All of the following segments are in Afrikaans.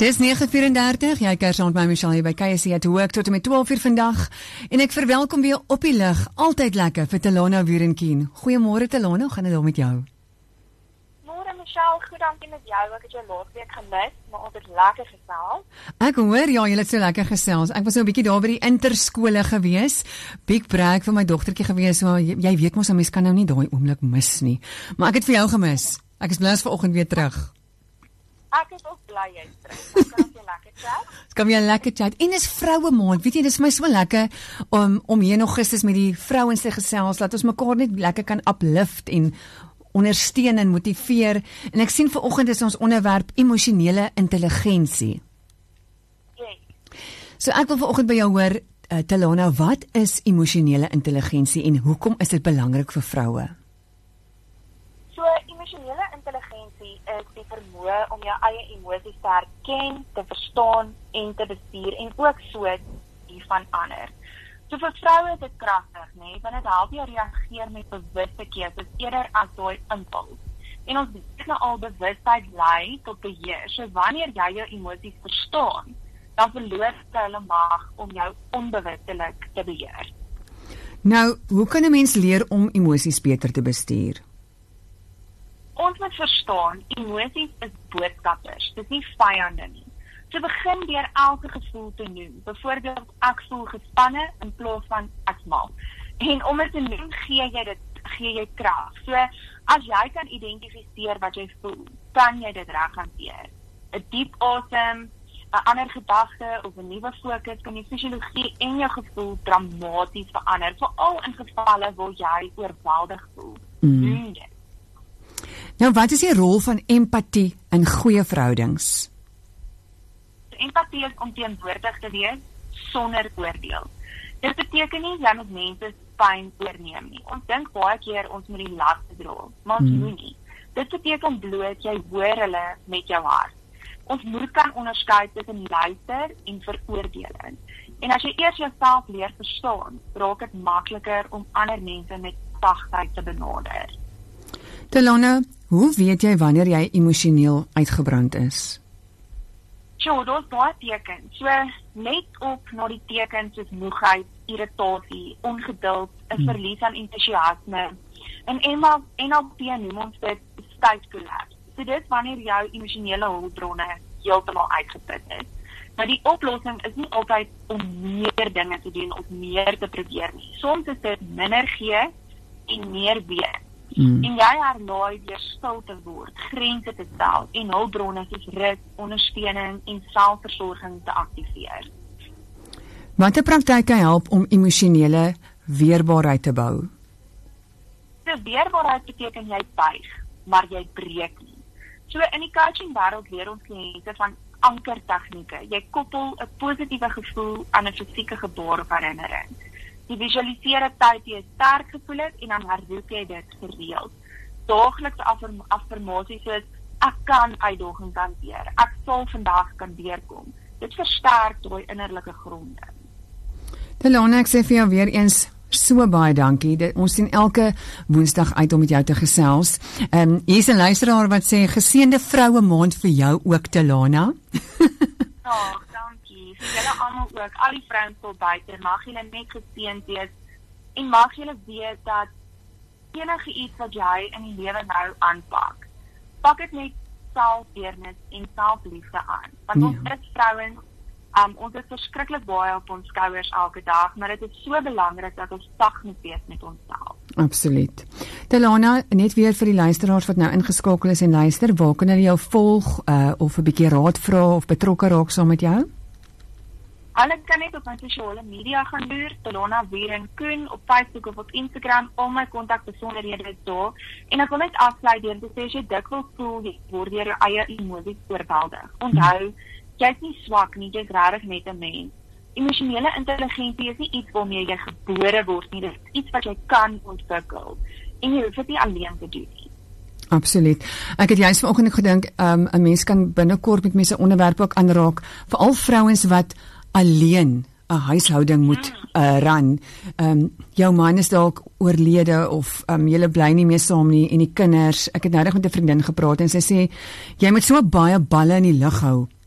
Dis 9:34, jy kuier saam met my Michelle hier by KSC at Work tot en met 12 uur vandag. En ek verwelkom weer op die lig, altyd lekker vir Telona Wierenkien. Goeiemôre Telona, hoe gaan dit met jou? Môre Michelle, goed dankie met jou. Ek het jou laasweek gemis, maar ons het lekker gesels. Ek hoor, ja, jy het so lekker gesels. Ek was so 'n bietjie daar by die interskole gewees. Big brag vir my dogtertjie gewees, so jy weet mos, 'n mens kan nou nie daai oomblik mis nie. Maar ek het vir jou gemis. Ek is bly vanoggend weer terug. Ek is ook bly jy's terug. Ek kan jy lekker chat. Dit kan weer lekker chat. En dis vroue maand. Weet jy, dis vir my so lekker om hier nog gister met die vrouens te gesels, dat ons mekaar net lekker kan uplift en ondersteun en motiveer. En ek sien vanoggend is ons onderwerp emosionele intelligensie. Yes. So ek wil vanoggend by jou hoor, Telona, wat is emosionele intelligensie en hoekom is dit belangrik vir vroue? So emosionele intelligensie is die vermoë om jou eie emosies te herken, te verstaan en te bestuur en ook so die van ander. So vir vroue is dit kragtig, nee, want dit help jou reageer met bewuste keuses eerder as daai impuls. En ons weet nou al bewustheid lei tot beheer. So wanneer jy jou emosies verstaan, dan verloor jy hulle mag om jou onbewustelik te beheer. Nou, hoe kan 'n mens leer om emosies beter te bestuur? Ons moet verstaan, emosies is boodskappers, dis nie vyande nie. So begin deur elke gevoel te noem. Byvoorbeeld, ek voel gespanne in plaas van ek's mal. En om dit te noem, gee jy krag. So as jy kan identifiseer wat jy voel, kan jy dit reg hanteer. 'n Diep asem, 'n ander gedagte of 'n nuwe fokus kan die fisiologie en jou gevoel dramaties verander, veral in gevalle waar jy oorweldig voel. Nou, wat is die rol van empatie in goeie verhoudings? Empatie is om teenwoordig te wees sonder oordeel. Dit beteken nie jy moet mense se pyn oorneem nie. Ons dink baie keer ons moet die las dra, maar ons moet nie. Dit beteken bloot jy hoor hulle met jou hart. Ons moet kan onderskei tussen luister en veroordeling. En as jy eers jouself leer verstaan, raak dit makliker om ander mense met sagtheid te benader. Telona, hoe weet jy wanneer jy emosioneel uitgebrand is? So, daar's baie tekens. So, let op na die tekens soos moegheid, irritasie, ongeduld, 'n verlies aan entoesiasme. En NLP noem ons dit state collapse. So, dit is wanneer jou emosionele hulpbronne heeltemal uitgeput is. Maar die oplossing is nie altyd om meer dinge te doen of meer te probeer nie. Soms is dit minder gee en meer weet. En jy herlaai deur stil te word, grense te stel en hulpbronne soos rus, ondersteuning en selfversorging te aktiveer. Watter praktyke help om emosionele weerbaarheid te bou? So weerbaarheid beteken jy buig, maar jy breek nie. So in die coaching wêreld leer ons kliënte van ankertegnieke. Jy koppel 'n positiewe gevoel aan 'n fisieke gebaar of herinnering. Die visualiseer tyd jy sterk gevoel het en dan herroep jy dit gereeld. Daaglikse affirmasies soos ek kan uitdagings hanteer, ek sal vandag kan deurkom. Dit versterk daai innerlike gronding. Telona, ek sê vir jou weer eens so baie dankie. Ons sien elke Woensdag uit om met jou te gesels. Hier is 'n luisteraar wat sê geseënde vroue maand vir jou ook, Telona. Dankie. Vir julle almal ook, al die vrouens tot buite, mag julle net geseënd wees en mag julle weet dat enige iets wat jy in die lewe nou aanpak, pak dit met selfdeernis en selfliefde aan. Want ons is vrouens, ons het verskriklik baie op ons skouers elke dag, maar dit is so belangrik dat ons sag moet wees met onsself. Absoluut. Telona, net weer vir die luisteraars wat nou ingeskakel is en luister, waar kan hulle jou volg of 'n bietjie raad vra of betrokke raak saam met jou? Hulle kan net op my sosiale media gaan loer, Telona Wierenkien op Facebook of op Instagram, al my kontakbesonderhede is daar. En ek wil net afsluit deur te sê as jy dikwels voel jy word deur jou eie emosies oorweldig. Onthou, jy's nie swak nie, jy's regtig net 'n mens. Emosionele intelligensie is nie iets waarmee jy gebore word nie, dit is iets wat jy kan ontwikkel. En jy hoef dit nie alleen te doen nie. Absoluut. Ek het juist vanoggend gedink, 'n mens kan binnekort met mense onderwerpe ook aanraak, veral vrouens wat alleen 'n huishouding moet run. Jou man is dalk oorlede of julle bly nie meer saam nie en die kinders. Ek het nou net met 'n vriendin gepraat en sy sê jy moet so baie balle in die lug hou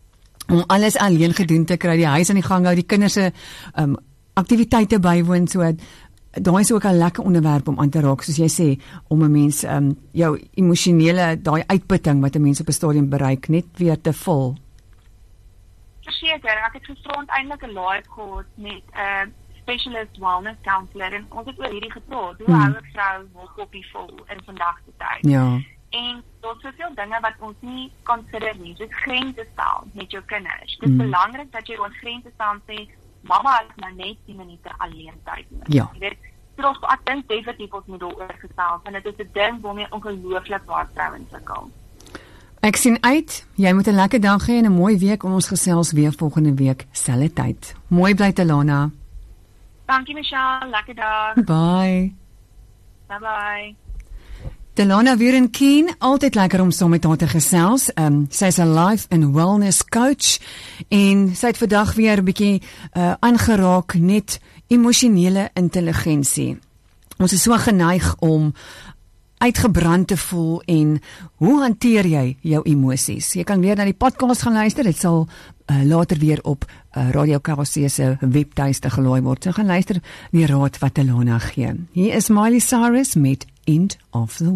om alles alleen gedoen te kry, die huis aan die gang hou, die kinders se aktiwiteite bywoon, so daai is ook 'n lekker onderwerp om aan te raak, soos jy sê, om 'n mens jou emosionele, daai uitputting wat 'n mens op 'n stadium bereik, net weer te vul. Verseker, ek het gisterond eintlik 'n live gehad met 'n specialist wellness counselor en ons het oor hierdie gepraat. Hoe hou 'n vrou haar koppie vol in vandag se tyd? Ja. En daar's soveel dinge wat ons nie consider nie. Dis grense stel met jou kinders. Dit is belangrik dat jy ons grense stel en sê, mamma het nou net 10 minute alleen tyd. Ja. Jy weet, trots ek dink definitief ons moet daaroor gesels en dit is 'n ding waarmee ongelooflik baie vrouens sukkel. Ek sien uit, jy moet 'n lekker dag hê en 'n mooi week, om ons gesels weer volgende week, selfde tyd. Mooi bly Telana. Dankie Michelle, lekker dag. Bye. Bye bye. Telana Wierenkien, altyd lekker om saam met haar te gesels. Sy's 'n life and wellness coach en sy het vandag weer 'n bietjie aangeraak net emosionele intelligensie. Ons is so geneig om uitgebrand te voel en hoe hanteer jy jou emosies? Jy kan weer na die podcast gaan luister, dit sal later weer op Radio KWC se webtuiste gelaai word. So gaan luister die raad wat Telana gee. Hier is Miley Cyrus met End of the